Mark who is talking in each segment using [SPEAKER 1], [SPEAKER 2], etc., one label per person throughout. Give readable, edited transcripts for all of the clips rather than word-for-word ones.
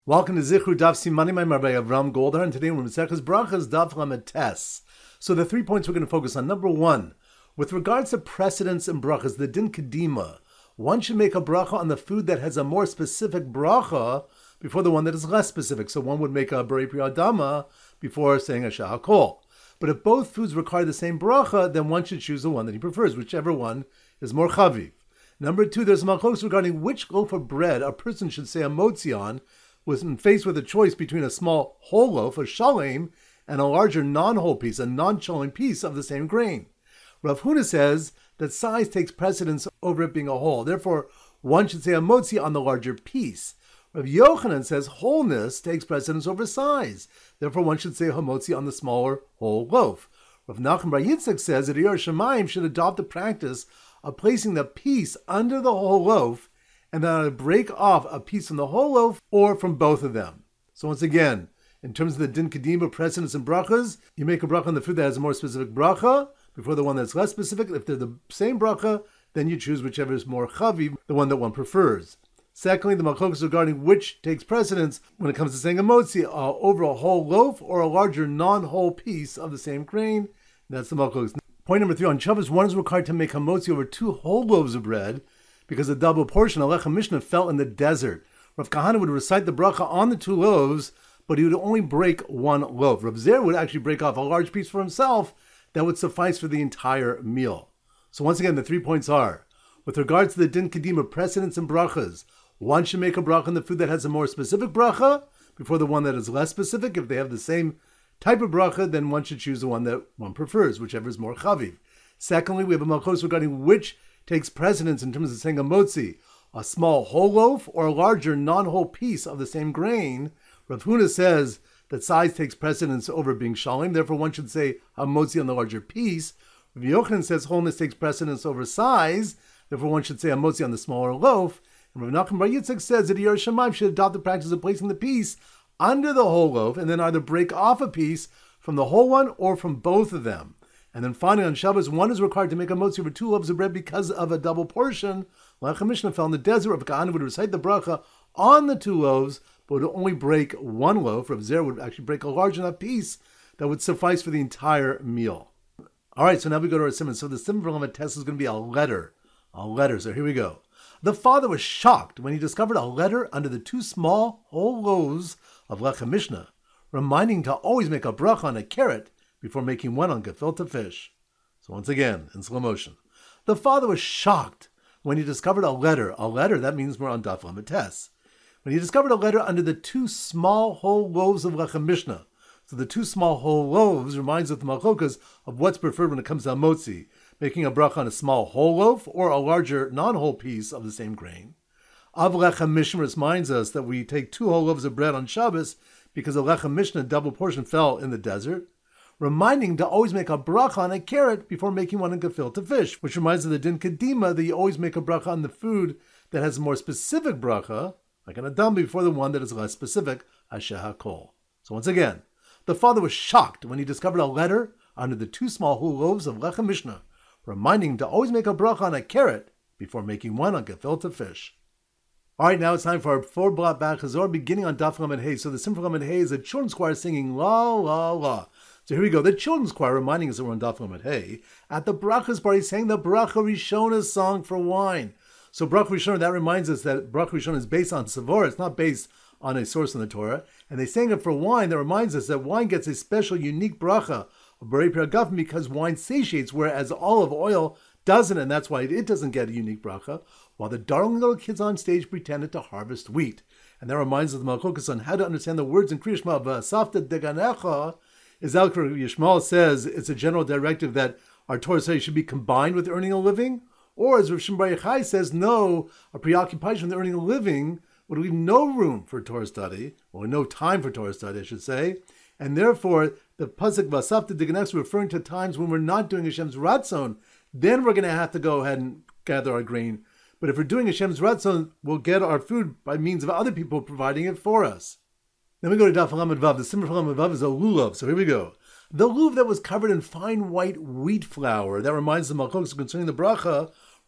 [SPEAKER 1] Welcome to Zichru Daf Simani Maimar by Avram Goldar, and today we're in Maseches Brachas Daf Lamed Tes. So the 3 points we're going to focus on. Number one, with regards to precedence and brachas, the din kedima, one should make a bracha on the food that has a more specific bracha before the one that is less specific. So one would make a Borei Pri Adama before saying a Shahakol. But if both foods require the same bracha, then one should choose the one that he prefers, whichever one is more chaviv. Number two, there's machlokes regarding which loaf of bread a person should say a motzi on, was faced with a choice between a small whole loaf, a shalem, and a larger non-whole piece, a non-shalem piece of the same grain. Rav Huna says that size takes precedence over it being a whole. Therefore, one should say a motzi on the larger piece. Rav Yochanan says wholeness takes precedence over size. Therefore, one should say a motzi on the smaller whole loaf. Rav Nachman Bar Yitzchak says that Yer Shamayim should adopt the practice of placing the piece under the whole loaf and then either break off a piece from the whole loaf or from both of them. So once again, in terms of the din kedima, precedence and brachas, you make a bracha on the food that has a more specific bracha before the one that's less specific. If they're the same bracha, then you choose whichever is more chaviv, the one that one prefers. Secondly, the machlokes regarding which takes precedence when it comes to saying a motzi over a whole loaf or a larger non-whole piece of the same grain. That's the machlokes. Point number three, on Shabbos, one is required to make a motzi over 2 whole loaves of bread, because a double portion, Alecha Mishnah, fell in the desert. Rav Kahana would recite the bracha on the 2 loaves, but he would only break 1 loaf. Rav Zer would actually break off a large piece for himself that would suffice for the entire meal. So once again, the 3 points are, with regards to the din kedima, precedence and brachas, one should make a bracha on the food that has a more specific bracha before the one that is less specific. If they have the same type of bracha, then one should choose the one that one prefers, whichever is more chaviv. Secondly, we have a malchus regarding which takes precedence in terms of saying a motzi, a small whole loaf or a larger non-whole piece of the same grain. Rav Huna says that size takes precedence over being shalem, therefore one should say a motzi on the larger piece. Rav Yochanan says wholeness takes precedence over size, therefore one should say a motzi on the smaller loaf. And Rav Nachman Bar Yitzchak says that Yer Shamayim should adopt the practice of placing the piece under the whole loaf and then either break off a piece from the whole one or from both of them. And then finally, on Shabbos, one is required to make a motzi over 2 loaves of bread because of a double portion. Alecha Mishnah fell in the desert. Rav Kahana would recite the bracha on the 2 loaves, but would only break 1 loaf. Rav Zer would actually break a large enough piece that would suffice for the entire meal. All right, so now we go to our simon. So the simon for Lamed Tes is going to be a letter. A letter. So here we go. The father was shocked when he discovered a letter under the 2 small whole loaves of Alecha Mishnah, reminding to always make a bracha on a carrot before making one on gefilte fish. So once again, in slow motion. The father was shocked when he discovered a letter. A letter, that means we're on Daf Lamed Tes. When he discovered a letter under the 2 small whole loaves of Alecha Mishnah. So the 2 small whole loaves reminds us the machlokas of what's preferred when it comes to motzi, making a bracha on a small whole loaf or a larger non-whole piece of the same grain. Av Alecha Mishnah reminds us that we take 2 whole loaves of bread on Shabbos because Alecha Mishnah double portion fell in the desert, reminding to always make a bracha on a carrot before making one in gefilte fish, which reminds of the din kedima that you always make a bracha on the food that has a more specific bracha, like an adam, before the one that is less specific, asher hakol. So once again, the father was shocked when he discovered a letter under the 2 small whole loaves of Alecha Mishnah, reminding to always make a bracha on a carrot before making one on gefilte fish. All right, now it's time for our 4 blot back chazor, beginning on Daf Lamed Hey. So the Simcha Lamed Hey is a children's choir singing la la la. So here we go. The children's choir reminding us that we're on Daf Lamed Hey. At the brachas party, sang the bracha Rishona song for wine. So bracha Rishona, that reminds us that bracha Rishona is based on savor. It's not based on a source in the Torah. And they sang it for wine. That reminds us that wine gets a special, unique bracha of Borei Pri Hagafen because wine satiates, whereas olive oil doesn't, and that's why it doesn't get a unique bracha, while the darling little kids on stage pretended to harvest wheat. And that reminds us of the Malchokas on how to understand the words in Kriya Shema, V'asafta deganecha, is Al Yishmael says it's a general directive that our Torah study should be combined with earning a living, or as Rav Shimon Bar Yochai says, no, a preoccupation with earning a living would leave no room for Torah study, or no time for Torah study, I should say, and therefore the pasuk V'asafta deganecha is referring to times when we're not doing Hashem's Ratzon. Then we're going to have to go ahead and gather our grain. But if we're doing Hashem's Ratzon, we'll get our food by means of other people providing it for us. Then we go to Daf Lamed Vav. The simmer for Lamed Vav is a lulav. So here we go. The lulav that was covered in fine white wheat flour. That reminds the malchokes concerning the bracha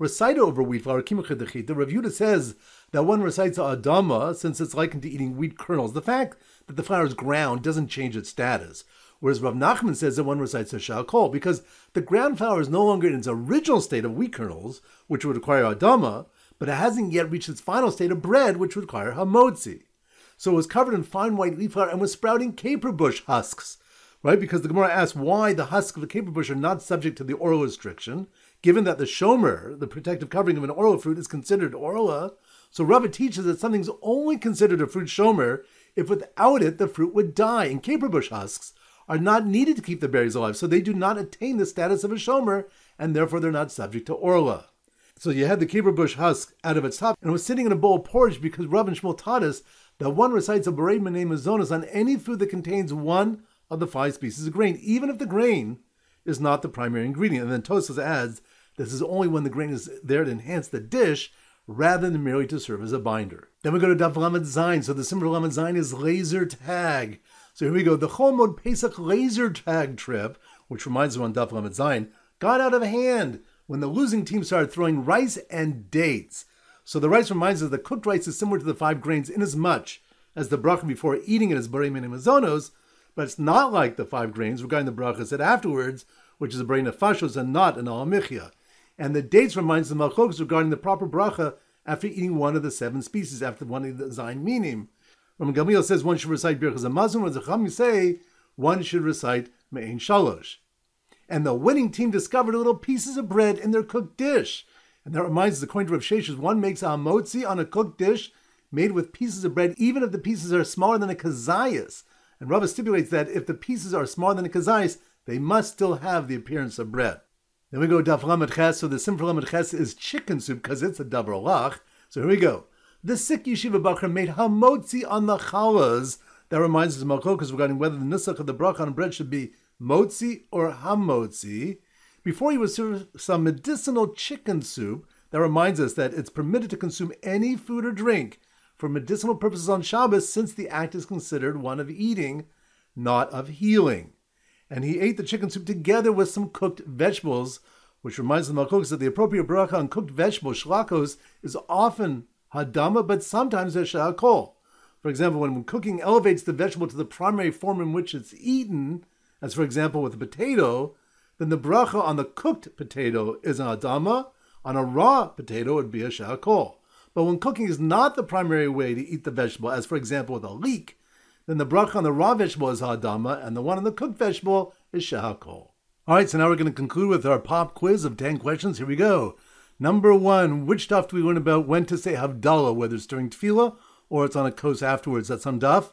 [SPEAKER 1] recite over wheat flour, the Rav Yehuda says that one recites Adama since it's likened to eating wheat kernels. The fact that the flour is ground doesn't change its status. Whereas Rav Nachman says that one recites a Sha'akol because the ground flour is no longer in its original state of wheat kernels, which would require Adama, but it hasn't yet reached its final state of bread, which would require Hamotzi. So it was covered in fine white wheat flour and was sprouting caper bush husks, right? Because the Gemara asks why the husks of the caper bush are not subject to the oral restriction, given that the shomer, the protective covering of an oral fruit, is considered orla. So Rava teaches that something's only considered a fruit shomer if without it the fruit would die. And caper bush husks are not needed to keep the berries alive, so they do not attain the status of a shomer, and therefore they're not subject to orla. So you had the caper bush husk out of its top, and it was sitting in a bowl of porridge because Rav and Shmuel taught us that one recites a Borei Minei Mazonos on any food that contains one of the 5 species of grain, even if the grain is not the primary ingredient. And then Tosfos adds, this is only when the grain is there to enhance the dish, rather than merely to serve as a binder. Then we go to Daf Lamed Zayin. So the symbol of Lamed Zayin is laser tag. So here we go. The Chol Moed Pesach laser tag trip, which reminds us on Daf Lamed Zayin, got out of hand when the losing team started throwing rice and dates. So the rice reminds us that cooked rice is similar to the 5 grains inasmuch as the bracha before eating it is Borei Minei Mazonos, but it's not like the 5 grains regarding the bracha said afterwards, which is a Borei Nefashos and not an Al Michya. And the dates reminds the Malchokos regarding the proper bracha after eating one of the 7 species, after one of the Zayin Minim. Rabban Gamliel says one should recite Birchas Hamazon, whereas the Chachamim say one should recite Me'ein Shalosh. And the winning team discovered little pieces of bread in their cooked dish. And that reminds us, according to Rav Sheshes, one makes a hamotzi on a cooked dish made with pieces of bread, even if the pieces are smaller than a kazayas. And Rava stipulates that if the pieces are smaller than a kazayas, they must still have the appearance of bread. Then we go Daf Lamed Ches. So the sim for Lamed Ches is chicken soup because it's a davar lach. So here we go. The sick yeshiva bakar made hamotzi on the challas. That reminds us of Malchokas regarding whether the nusach of the bracha on bread should be motzi or hamotzi. Before he was served some medicinal chicken soup, that reminds us that it's permitted to consume any food or drink for medicinal purposes on Shabbos, since the act is considered one of eating, not of healing. And he ate the chicken soup together with some cooked vegetables, which reminds the Malchokas that the appropriate bracha on cooked vegetables, shlakos, is often hadama, but sometimes a sha'akol. For example, when cooking elevates the vegetable to the primary form in which it's eaten, as for example with a potato, then the bracha on the cooked potato is an adama. On a raw potato, it would be a sha'akol. But when cooking is not the primary way to eat the vegetable, as for example with a leek, then the bracha on the raw vegetable is adama, and the one on the cooked vegetable is sha'akol. All right, so now we're going to conclude with our pop quiz of 10 questions. Here we go. Number 1, which daf do we learn about when to say Havdalah, whether it's during tefillah or it's on a kos afterwards? That's on daf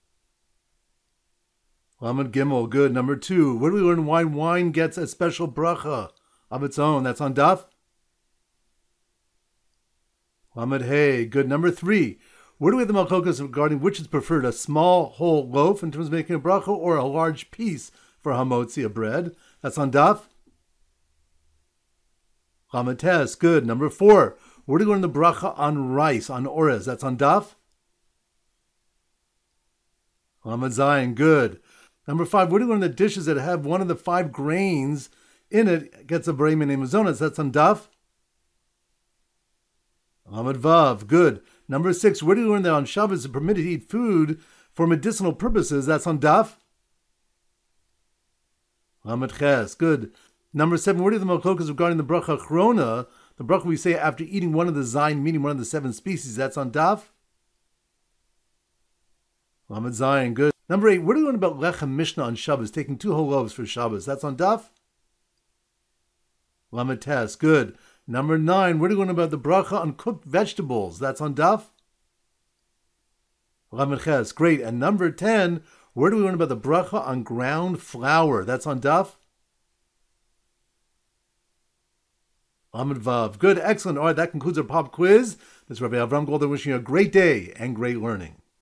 [SPEAKER 1] Lamed Gimel. Good. Number 2, where do we learn why wine gets a special bracha of its own? That's on daf Lamed Hey. Good. Number 3, where do we have the malchokas regarding which is preferred, a small whole loaf in terms of making a bracha or a large piece for hamotzi of bread? That's on daf Lamed Tes. Good. Number 4, where do we learn the bracha on rice, on orez? That's on daf Lamed Zayin. Good. Number 5, where do we learn the dishes that have one of the 5 grains in it gets a Borei Minei Mazonos? That's on daf Lamed Vav. Good. Number 6, where do we learn that on Shabbos it's permitted to eat food for medicinal purposes? That's on daf Lamed Ches. Good. Number 7, where do the malchokas regarding the bracha achrona, the bracha we say after eating one of the zayin, meaning one of the 7 species? That's on daf Lamed Zayin. Good. Number 8, where do we learn about lechem mishnah on Shabbos, taking 2 whole loaves for Shabbos? That's on daf Lamed Tes. Good. Number 9, where do we learn about the bracha on cooked vegetables? That's on daf Lamed Ches. Great. And number 10, where do we learn about the bracha on ground flour? That's on daf Lamed Vav. Good. Excellent. All right, that concludes our pop quiz. This is Rabbi Avram Golder wishing you a great day and great learning.